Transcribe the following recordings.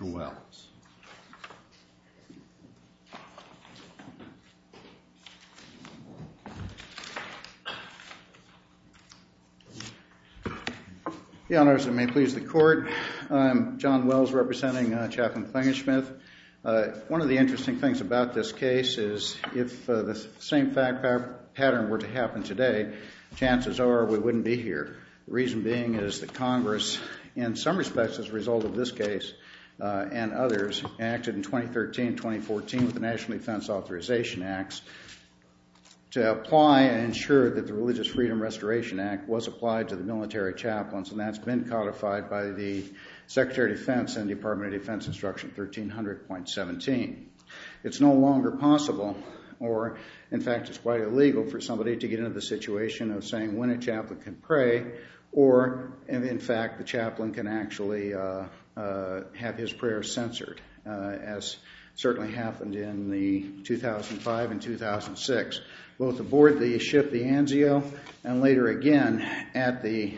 Wells. Your Honors, and may it please the Court, I'm John Wells representing Chaplain Klingenschmitt. One of the interesting things about this case is if the same fact pattern were to happen today, chances are we wouldn't be here. The reason being is that Congress, in some respects as a result of this case and others, acted in 2013 and 2014 with the National Defense Authorization Acts to apply and ensure that the Religious Freedom Restoration Act was applied to the military chaplains, and that's been codified by the Secretary of Defense and Department of Defense Instruction 1300.17. It's no longer possible, or in fact it's quite illegal, for somebody to get into the situation of saying when a chaplain can pray, or in fact the chaplain can actually have his prayers censored, as certainly happened in the 2005 and 2006. Both aboard the ship, the Anzio, and later again at the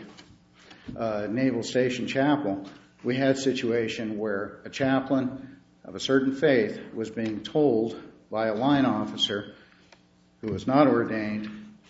Naval Station Chapel, we had a situation where a chaplain of a certain faith was being told by a line officer who was not ordained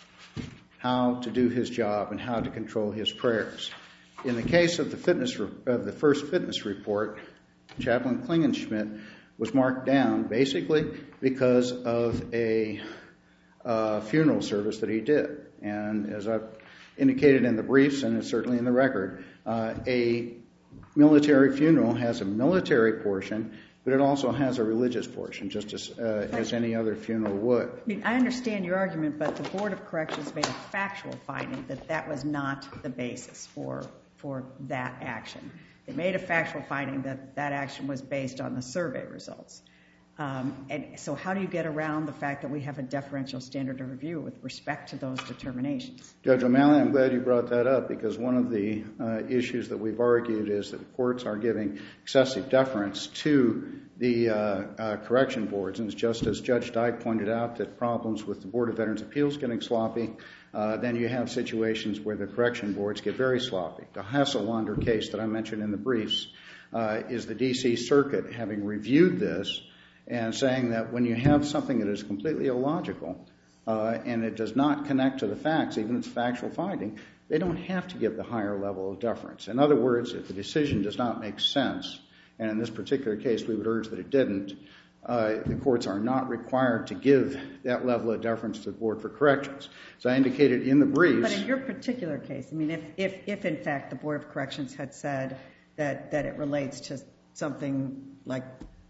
how to do his job and how to control his prayers. In the case of the first fitness report, Chaplain Klingenschmitt was marked down basically because of a funeral service that he did. And as I've indicated in the briefs, and it's certainly in the record, a military funeral has a military portion, but it also has a religious portion, just as any other funeral would. I mean, I understand your argument, but the Board of Corrections made a factual finding that that was not the basis for that action. They made a factual finding that that action was based on the survey results. And so how do you get around the fact that we have a deferential standard of review with respect to those determinations? Judge O'Malley, I'm glad you brought that up, because one of the issues that we've argued is that the courts are giving excessive deference to the correction boards. And it's just as Judge Dyke pointed out, that problems with the Board of Veterans' Appeals getting sloppy, then you have situations where the correction boards get very sloppy. The Hasselwander case that I mentioned in the briefs is the D.C. Circuit having reviewed this and saying that when you have something that is completely illogical and it does not connect to the facts, even if it's a factual finding, they don't have to give the higher level of deference. In other words, if the decision does not make sense, and in this particular case we would urge that it didn't, the courts are not required to give that level of deference to the Board for Corrections. As I indicated in the briefs... But in your particular case, I mean, if in fact the Board of Corrections had said that it relates to something like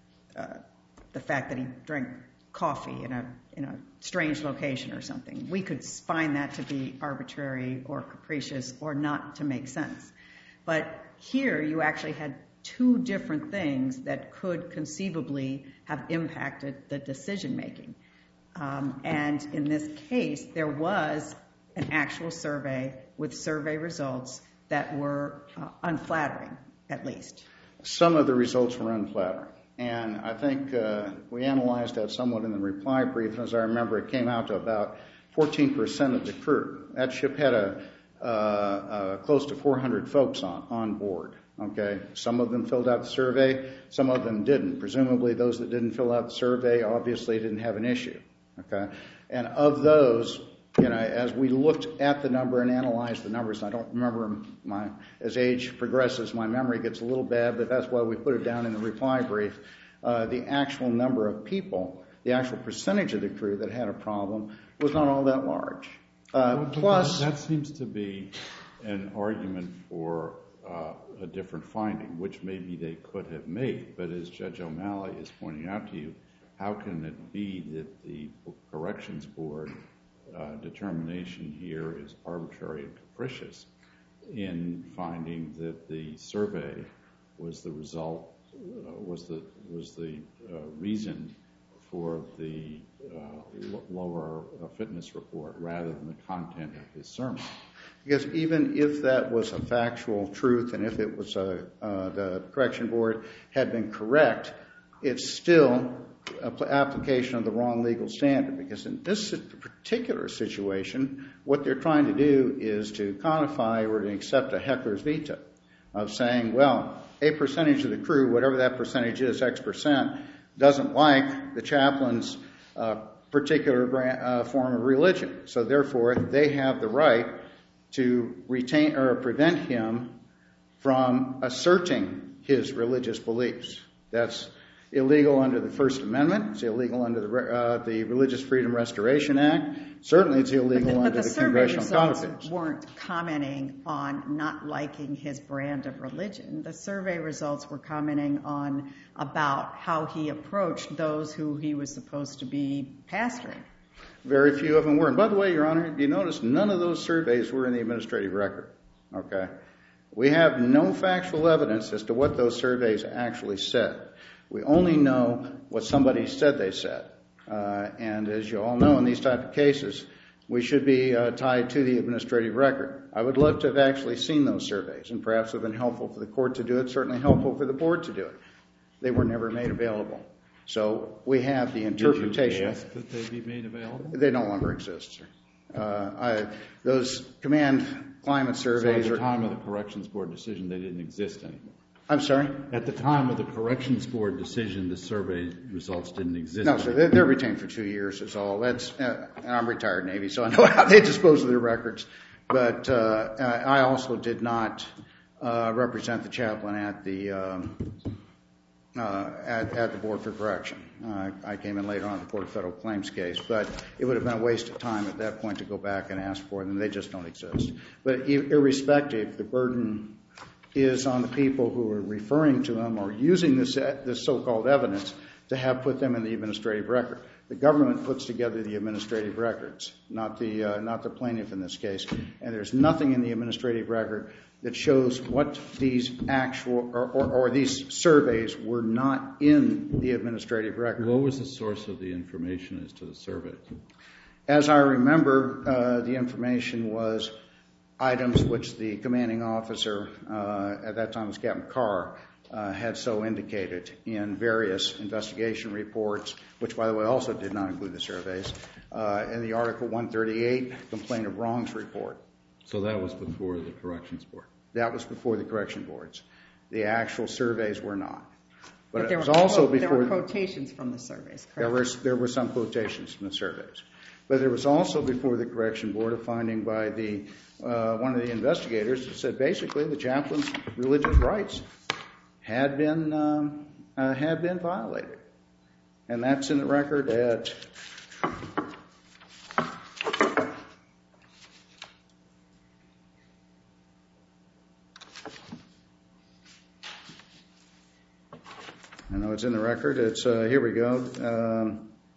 the fact that he drank coffee in a strange location or something, we could find that to be arbitrary or capricious or not to make sense. But here you actually had two different things that could conceivably have impacted the decision making. And in this case, there was an actual survey with survey results that were unflattering, at least. Some of the results were unflattering. And I think we analyzed that somewhat in the reply brief, and as I remember, it came out to about 14% of the crew. That ship had close to 400 folks on board. Okay, some of them filled out the survey, some of them didn't. Presumably those that didn't fill out the survey obviously didn't have an issue. Okay, and of those, you know, as we looked at the number and analyzed the numbers, I don't remember as age progresses, my memory gets a little bad, but that's why we put it down in the reply brief. The actual number of people, the actual percentage of the crew that had a problem was not all that large. Plus, that seems to be an argument for a different finding, which maybe they could have made. But as Judge O'Malley is pointing out to you, how can it be that the Corrections Board determination here is arbitrary and capricious in finding that the survey was the result, was the reason for the lower fitness report rather than the content of his sermon? Because even if that was a factual truth and if it was the Correction Board had been correct, it's still an application of the wrong legal standard. Because in this particular situation, what they're trying to do is to codify or to accept a heckler's veto of saying, well, a percentage of the crew, whatever that percentage is, X percent, doesn't like the chaplain's particular form of religion. So therefore, they have the right to retain or prevent him from asserting his religious beliefs. That's illegal under the First Amendment. It's illegal under the Religious Freedom Restoration Act. Certainly it's illegal under the Congressional Codification. But the survey results weren't commenting on not liking his brand of religion. The survey results were commenting on about how he approached those who he was supposed to be pastoring. Very few of them were. And by the way, Your Honor, you notice none of those surveys were in the administrative record. Okay? We have no factual evidence as to what those surveys actually said. We only know what somebody said they said. And as you all know, in these type of cases, we should be tied to the administrative record. I would love to have actually seen those surveys, and perhaps it would have been helpful for the court to do it, certainly helpful for the board to do it. They were never made available. So we have the interpretation. Did you ask that they be made available? They no longer exist, sir. Those command climate surveys So at the time of the Corrections Board decision, they didn't exist anymore? I'm sorry? At the time of the Corrections Board decision, the survey results didn't exist No, anymore? sir. They're retained for 2 years is all. And I'm retired Navy, so I know how they dispose of their records. But I also did not represent the chaplain at the Board for Correction. I came in later on the Court of Federal Claims case. But it would have been a waste of time at that point to go back and ask for them. They just don't exist. But irrespective, the burden is on the people who are referring to them or using this so-called evidence to have put them in the administrative record. The government puts together the administrative records, not the plaintiff in this case. And there's nothing in the administrative record that shows what these actual or these surveys were not in the administrative record. What was the source of the information as to the surveys? As I remember, the information was items which the commanding officer, at that time was Captain Carr, had so indicated in various investigation reports, which, by the way, also did not include the surveys, in the Article 138 Complaint of Wrongs report. So that was before the Corrections Board? That was before the Correction Boards. The actual surveys were not. But it was also before there were quotations from the surveys, correct? There were some quotations from the surveys. But there was also before the Correction Board a finding by one of the investigators that said basically the chaplain's religious rights had been violated. And that's in the record at I know it's in the record. It's here we go.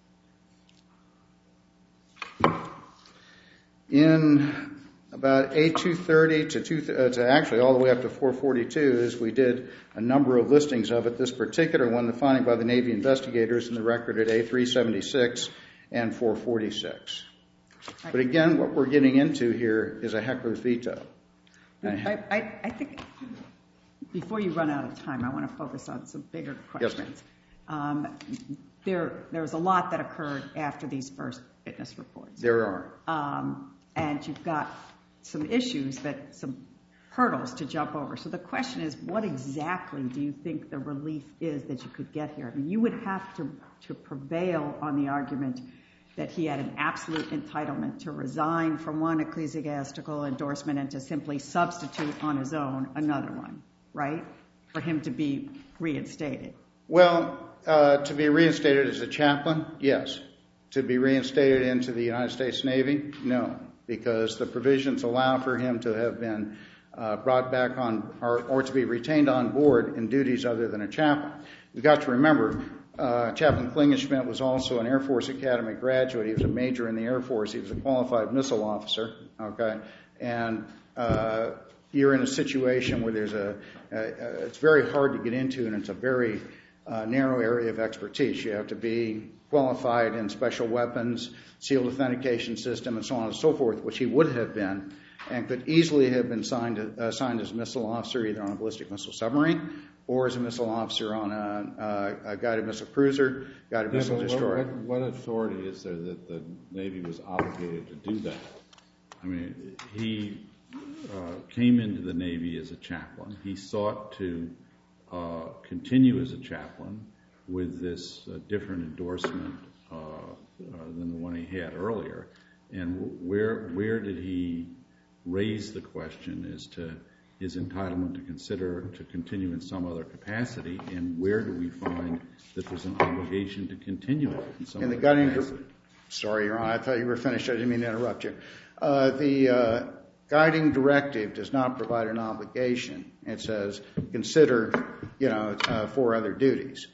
In about A230 to actually all the way up to 442 is we did a number of listings of it. This particular one, the finding by the Navy investigators in the record at A376 and 446. Right. But again, what we're getting into here is a heckler's veto. I think before you run out of time, I want to focus on some bigger questions. Yes, there's a lot that occurred after these first witness reports. There are. And you've got some issues, some hurdles to jump over. So the question is, what exactly do you think the relief is that you could get here? I mean, you would have to prevail on the argument that he had an absolute entitlement to resign from one ecclesiastical endorsement and to simply substitute on his own another one, right? For him to be reinstated. Well, to be reinstated as a chaplain, yes. To be reinstated into the United States Navy, no. Because the provisions allow for him to have been brought back on or to be retained on board in duties other than a chaplain. You've got to remember, Chaplain Klingenschmidt was also an Air Force Academy graduate. He was a major in the Air Force. He was a qualified missile officer, okay? And you're in a situation where it's very hard to get into, and it's a very narrow area of expertise. You have to be qualified in special weapons, sealed authentication system, and so on and so forth, which he would have been, and could easily have been assigned as a missile officer either on a ballistic missile submarine or as a missile officer on a guided missile cruiser, guided missile destroyer. What authority is there that the Navy was obligated to do that? I mean, he came into the Navy as a chaplain. He sought to continue as a chaplain with this different endorsement than the one he had earlier? And where did he raise the question as to his entitlement to continue in some other capacity, and where do we find that there's an obligation to continue it in some other capacity? Sorry, Your Honor, I thought you were finished. I didn't mean to interrupt you. The guiding directive does not provide an obligation. It says consider, 4 other duties.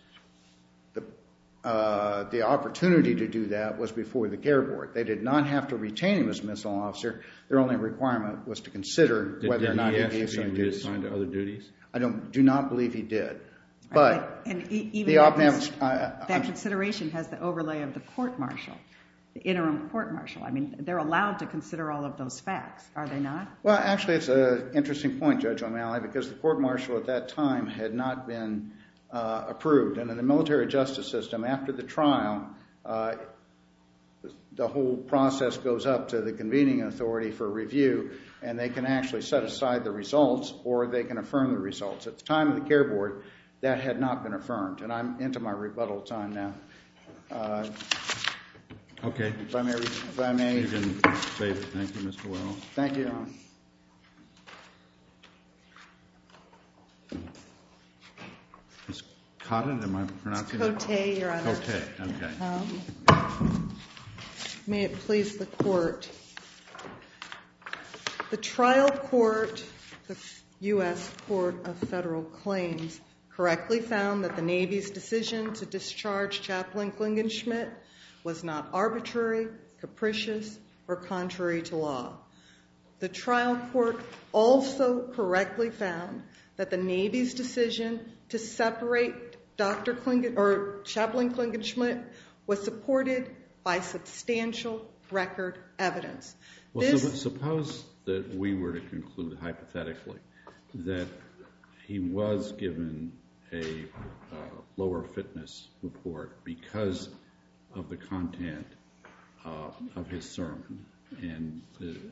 The opportunity to do that was before the care board. They did not have to retain him as a missile officer. Their only requirement was to consider whether or not he gave certain duties. Did he ask to be reassigned to other duties? I do not believe he did. But even that consideration has the overlay of the court-martial, the interim court-martial. I mean, they're allowed to consider all of those facts, are they not? Well, actually, it's an interesting point, Judge O'Malley, because the court-martial at that time had not been approved. And in the military justice system, after the trial, the whole process goes up to the convening authority for review, and they can actually set aside the results or they can affirm the results. At the time of the care board, that had not been affirmed. And I'm into my rebuttal time now. Okay. If I may. You can save it. Thank you, Mr. Wells. Thank you, Your Honor. Ms. Cotton, am I pronouncing that? Cote, Your Honor. Cote, okay. May it please the court. The trial court, the U.S. Court of Federal Claims, correctly found that the Navy's decision to discharge Chaplain Klingenschmitt was not arbitrary, capricious, or contrary to law. The trial court also correctly found that the Navy's decision to separate Chaplain Klingenschmitt was supported by substantial record evidence. Well, suppose that we were to conclude hypothetically that he was given a lower fitness report because of the content of his sermon, and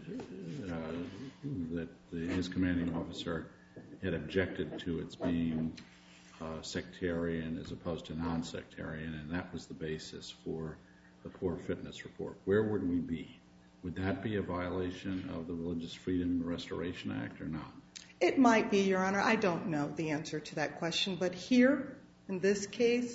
that his commanding officer had objected to its being sectarian as opposed to non-sectarian, and that was the basis for the poor fitness report. Where would we be? Would that be a violation of the Religious Freedom Restoration Act or not? It might be, Your Honor. I don't know the answer to that question. But here, in this case,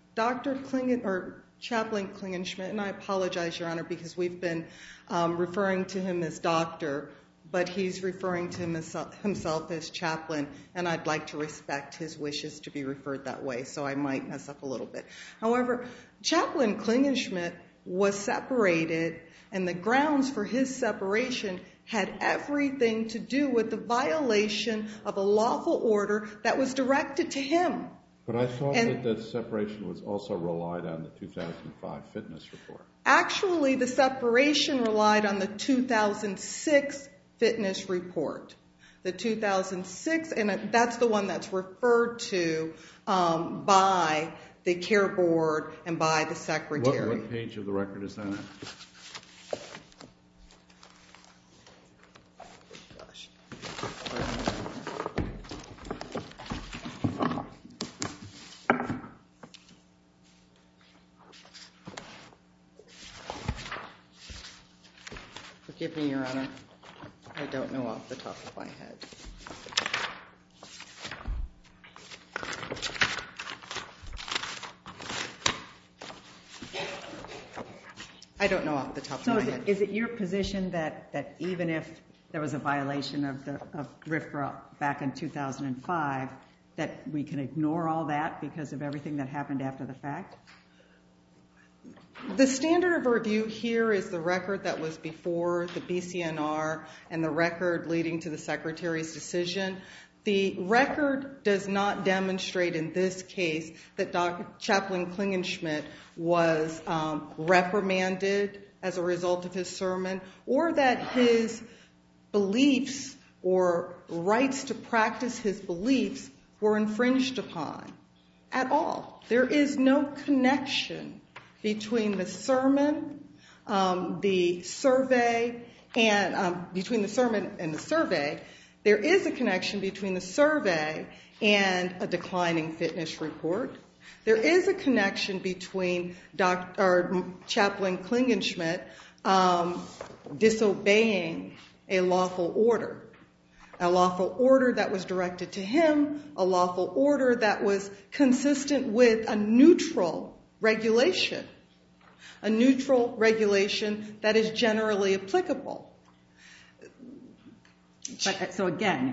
Chaplain Klingenschmitt, and I apologize, Your Honor, because we've been referring to him as doctor, but he's referring to himself as chaplain, and I'd like to respect his wishes to be referred that way, so I might mess up a little bit. However, Chaplain Klingenschmitt was separated, and the grounds for his separation had everything to do with the violation of a lawful order that was directed to him. But I thought that the separation was also relied on the 2005 fitness report. Actually, the separation relied on the 2006 fitness report. The 2006, and that's the one that's referred to by the care board and by the secretary. What page of the record is that at? Forgive me, Your Honor. I don't know off the top of my head. I don't know off the top of my head. So is it your position that even if there was a violation of RFRA back in 2005, that we can ignore all that because of everything that happened after the fact? The standard of review here is the record that was before the BCNR and the record leading to the secretary's decision. The record does not demonstrate in this case that Chaplain Klingenschmitt was reprimanded as a result of his sermon, or that his beliefs or rights to practice his beliefs were infringed upon at all. There is no connection between the sermon, the survey, and between the sermon and the survey, There is a connection between the survey and a declining fitness report. There is a connection between Chaplain Klingenschmidt disobeying a lawful order that was directed to him, a lawful order that was consistent with a neutral regulation that is generally applicable. But, so again,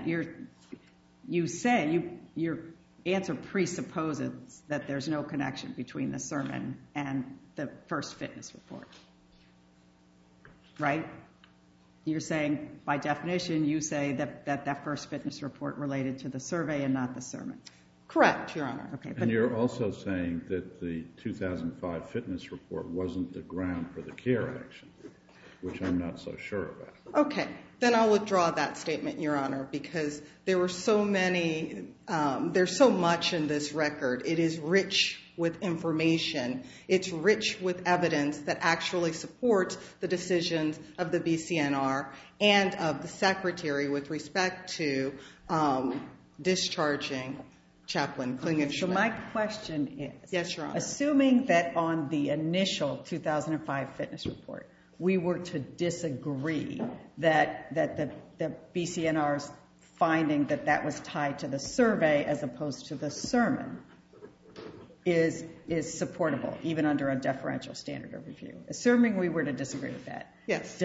your answer presupposes that there's no connection between the sermon and the first fitness report, right? You're saying, by definition, you say that first fitness report related to the survey and not the sermon. Correct, Your Honor. Okay, And you're also saying that the 2005 fitness report wasn't the ground for the care action, which I'm not so sure about. Okay, then I'll withdraw that statement, Your Honor, because there were so many, there's so much in this record. It is rich with information. It's rich with evidence that actually supports the decisions of the BCNR and of the Secretary with respect to discharging Chaplain Klingenschmidt. so my question is, Yes, Your Honor. assuming that on the initial 2005 fitness report, we were to disagree that the BCNR's finding that was tied to the survey as opposed to the sermon is supportable, even under a deferential standard of review. Assuming we were to disagree with that. Yes.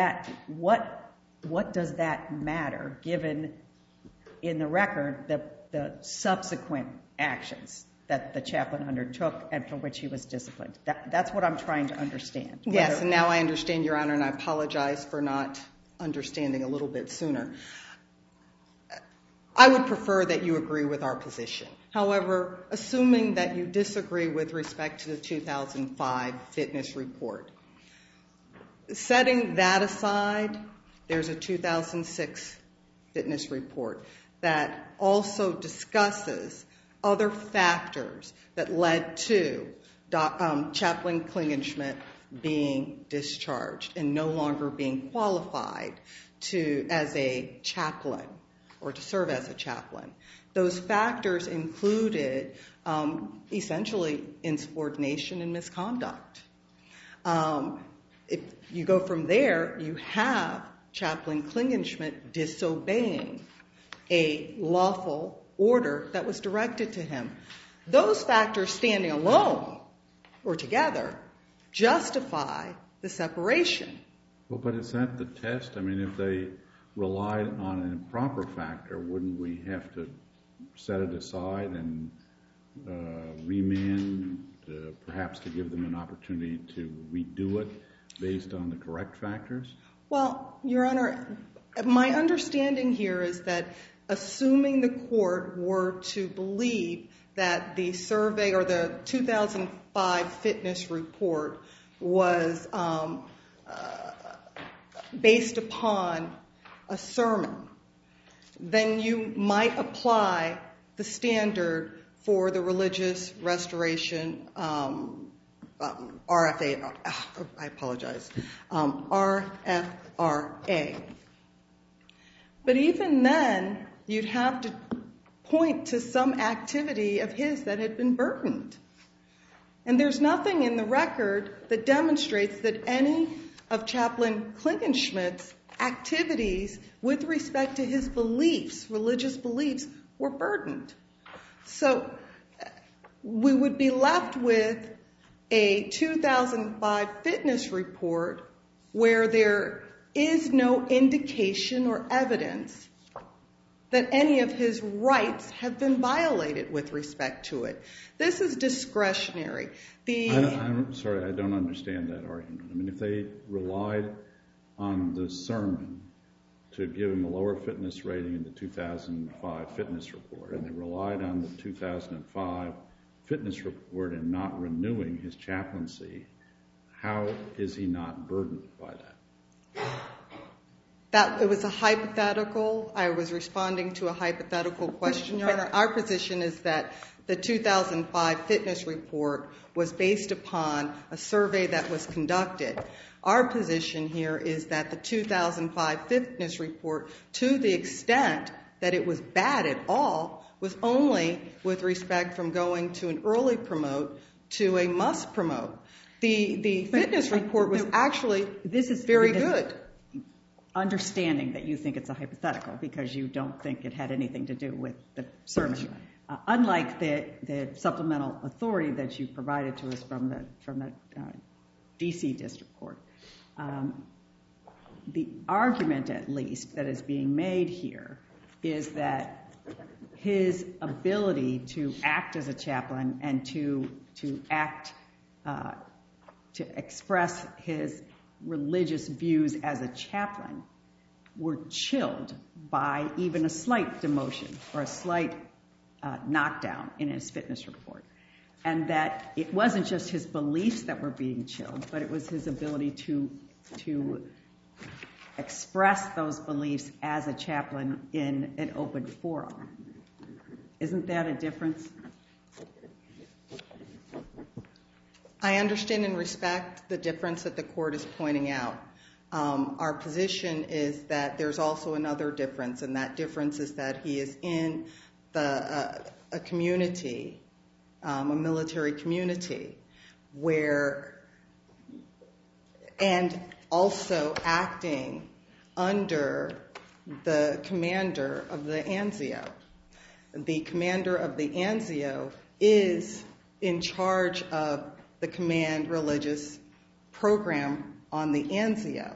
What does that matter, given in the record the subsequent actions that the chaplain undertook and for which he was disciplined? That's what I'm trying to understand. Yes, and now I understand, Your Honor, and I apologize for not understanding a little bit sooner. I would prefer that you agree with our position. However, assuming that you disagree with respect to the 2005 fitness report, setting that aside, there's a 2006 fitness report that also discusses other factors that led to Chaplain Klingenschmidt being discharged and no longer being qualified as a chaplain or to serve as a chaplain. Those factors included essentially insubordination and misconduct. If you go from there, you have Chaplain Klingenschmidt disobeying a lawful order that was directed to him. Those factors standing alone or together justify the separation. Well, but is that the test? I mean, if they relied on an improper factor, wouldn't we have to set it aside and remand, perhaps to give them an opportunity to redo it based on the correct factors? Well, Your Honor, my understanding here is that assuming the court were to believe that the survey or the 2005 fitness report was based upon a sermon, then you might apply the standard for the religious restoration RFRA. But even then, you'd have to point to some activity of his that had been burdened. And there's nothing in the record that demonstrates that any of Chaplain Klingenschmidt's activities with respect to his beliefs, religious beliefs, were burdened. So we would be left with a 2005 fitness report where there is no indication or evidence that any of his rights have been violated with respect to it. This is discretionary. I'm sorry, I don't understand that argument. I mean, if they relied on the sermon to give him a lower fitness rating in the 2005 fitness report, and they relied on the 2005 fitness report in not renewing his chaplaincy, how is he not burdened by that? It was a hypothetical. I was responding to a hypothetical question, Your Honor. Our position is that the 2005 fitness report was based upon a survey that was conducted. Our position here is that the 2005 fitness report, to the extent that it was bad at all, was only with respect from going to an early promote to a must promote. The fitness report was actually very good. Understanding that you think it's a hypothetical because you don't think it had anything to do with the survey. Unlike the supplemental authority that you provided to us from the D.C. District Court, the argument, at least, that is being made here is that his ability to act as a chaplain and to express his religious views as a chaplain were chilled by even a slight demotion or a slight knockdown in his fitness report. And that it wasn't just his beliefs that were being chilled, but it was his ability to express those beliefs as a chaplain in an open forum. Isn't that a difference? I understand and respect the difference that the court is pointing out. Our position is that there's also another difference, and that difference is that he is in a community, a military community, and also acting under the commander of the ANZIO. The commander of the ANZIO is in charge of the command religious program on the ANZIO.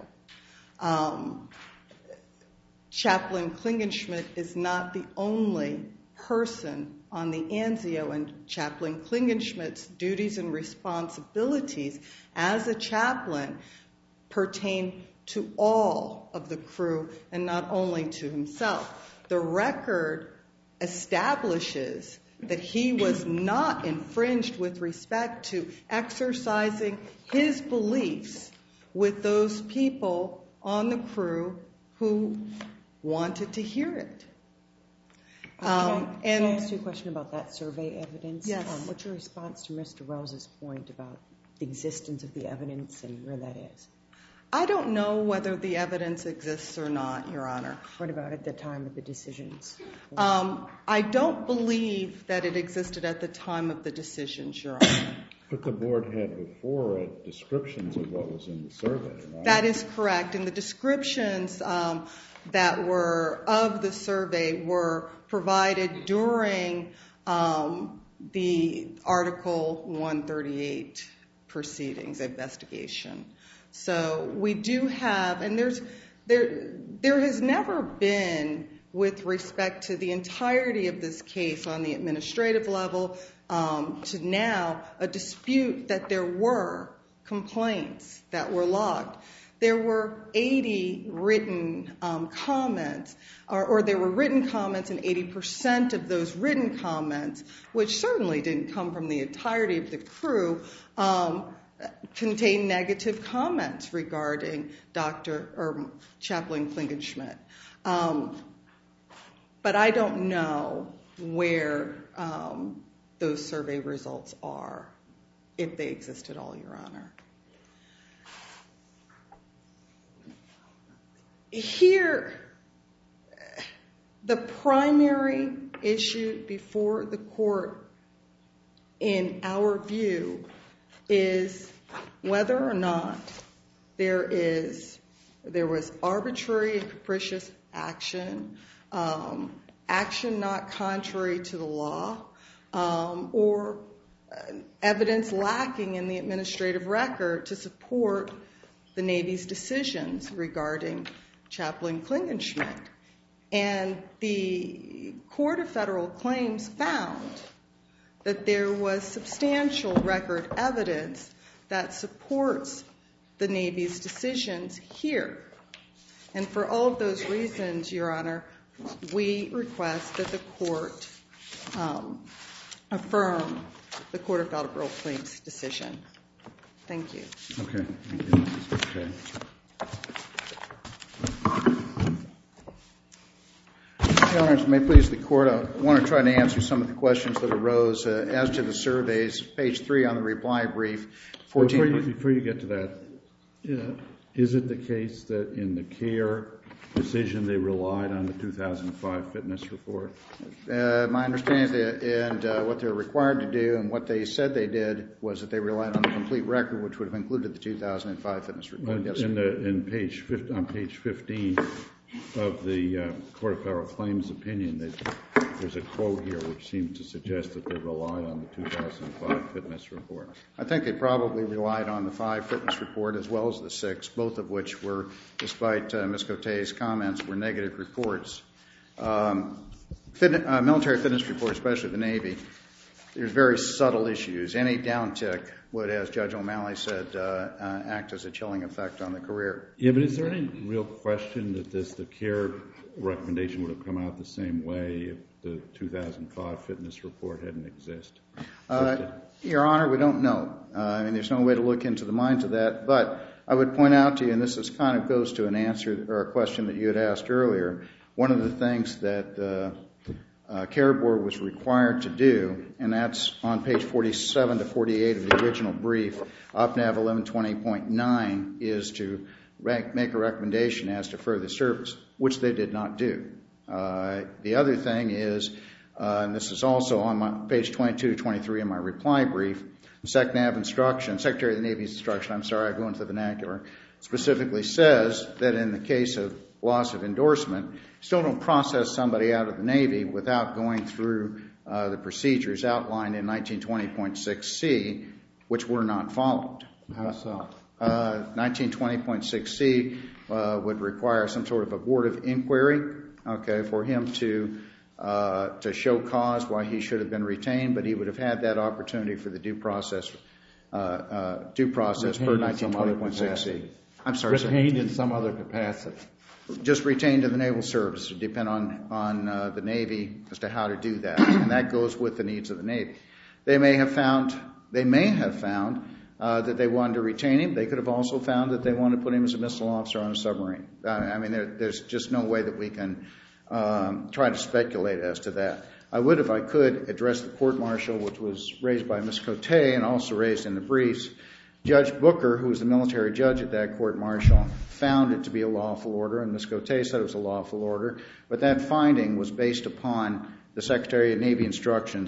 Chaplain Klingenschmitt is not the only person on the ANZIO, and Chaplain Klingenschmitt's duties and responsibilities as a chaplain pertain to all of the crew and not only to himself. The record establishes that he was not infringed with respect to exercising his beliefs with those people on the crew who wanted to hear it. Can I ask you a question about that survey evidence? Yes. What's your response to Mr. Rose's point about the existence of the evidence and where that is? I don't know whether the evidence exists or not, Your Honor. What about at the time of the decisions? I don't believe that it existed at the time of the decisions, Your Honor. But the board had before it descriptions of what was in the survey, right? That is correct. And the descriptions that were of the survey were provided during the Article 138 proceedings, investigation. So we do have, and there has never been, with respect to the entirety of this case on the administrative level to now, a dispute that there were complaints that were logged. There were 80 written comments, or there were written comments, and 80% of those written comments, which certainly didn't come from the entirety of the crew, contained negative comments regarding Chaplain Klingenschmitt. But I don't know where those survey results are, if they exist at all, Your Honor. Here, the primary issue before the court, in our view, is whether or not there was arbitrary and capricious action, action not contrary to the law, or evidence lacking in the administrative record to support the Navy's decisions regarding Chaplain Klingenschmitt. And the Court of Federal Claims found that there was substantial record evidence that supports the Navy's decisions here. And for all of those reasons, Your Honor, we request that the court affirm the Court of Federal Claims decision. Thank you. Okay. Thank you. Your Honors, may it please the Court, I want to try to answer some of the questions that arose. As to the surveys, page 3 on the reply brief, 14... Before you get to that, is it the case that in the CARE decision they relied on the 2005 fitness report? My understanding is that what they're required to do and what they said they did was that they relied on the complete record, which would have included the 2005 fitness report. Yes, on page 15 of the Court of Federal Claims opinion, there's a quote here which seems to suggest that they relied on the 2005 fitness report. I think they probably relied on the 5 fitness report as well as the 6, both of which were, despite Ms. Cote's comments, were negative reports. Military fitness report, especially the Navy, there's very subtle issues. Any downtick would, as Judge O'Malley said, act as a chilling effect on the career. Yeah, but is there any real question that the CARE recommendation would have come out the same way if the 2005 fitness report hadn't existed? Your Honor, we don't know. I mean, there's no way to look into the minds of that. But I would point out to you, and this is kind of goes to an answer or a question that you had asked earlier, one of the things that the CARE Board was required to do, and that's on page 47 to 48 of the original brief, OPNAV 1120.9, is to make a recommendation as to further service, which they did not do. The other thing is, and this is also on page 22 to 23 in my reply brief, SECNAV instruction, Secretary of the Navy's instruction, I'm sorry, I go into the vernacular, specifically says that in the case of loss of endorsement, still don't process somebody out of the Navy without going through the procedures outlined in 1920.6C, which were not followed. How so? 1920.6C would require some sort of a board of inquiry, okay, for him to show cause why he should have been retained, but he would have had that opportunity for the due process per 1920.6C. I'm sorry, sir. Retained in some other capacity. Just retained in the Naval Service. It would depend on the Navy as to how to do that, and that goes with the needs of the Navy. They may have found that they wanted to retain him. They could have also found that they wanted to put him as a missile officer on a submarine. I mean, there's just no way that we can try to speculate as to that. I would, if I could, address the court-martial, which was raised by Ms. Cote and also raised in the briefs. Judge Booker, who was the military judge at that court-martial, found it to be a lawful order, and Ms. Cote said it was a lawful order, but that finding was based upon the Secretary of Navy Instruction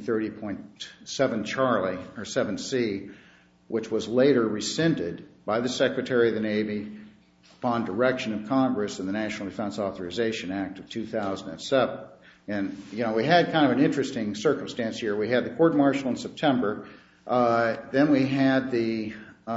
1730.7 Charlie, or 7C, which was later rescinded by the Secretary of the Navy upon direction of Congress in the National Defense Authorization Act of 2007. And, you know, we had kind of an interesting circumstance here. We had the court-martial in September. Then we had the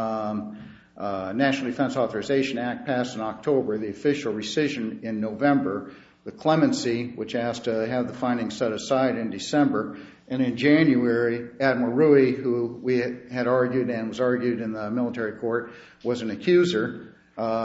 National Defense Authorization Act passed in October, the official rescission in November, the clemency, which asked to have the findings set aside in December, and in January, Admiral Rui, who we had argued and was argued in the military court, was an accuser,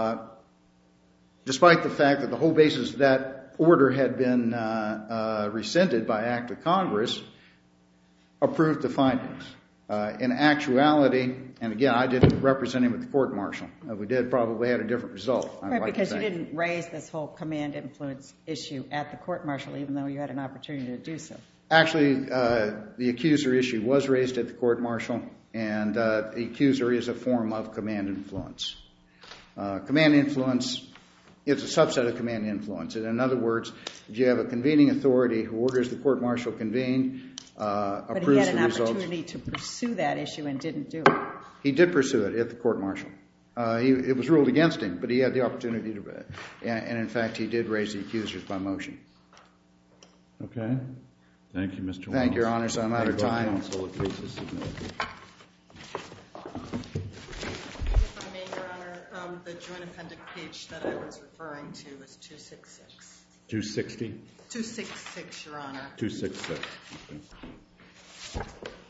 despite the fact that the whole basis of that order had been rescinded by act of Congress, approved the findings. In actuality, and again, I didn't represent him at the court-martial. We did probably had a different result. Right, because you didn't raise this whole command influence issue at the court-martial, even though you had an opportunity to do so. Actually, the accuser issue was raised at the court-martial, and the accuser is a form of command influence. Command influence is a subset of command influence. In other words, if you have a convening authority who orders the court-martial convened, approves the results. But he had an opportunity to pursue that issue and didn't do it. He did pursue it at the court-martial. It was ruled against him, but he had the opportunity to, and in fact, he did raise the accusers by motion. Okay. Thank you, Mr. Wells. Thank you, Your Honor. So I'm out of time. Counsel, the case is submitted. If I may, Your Honor, the joint appendix page that I was referring to is 266. 260? 266, Your Honor. 266. Okay.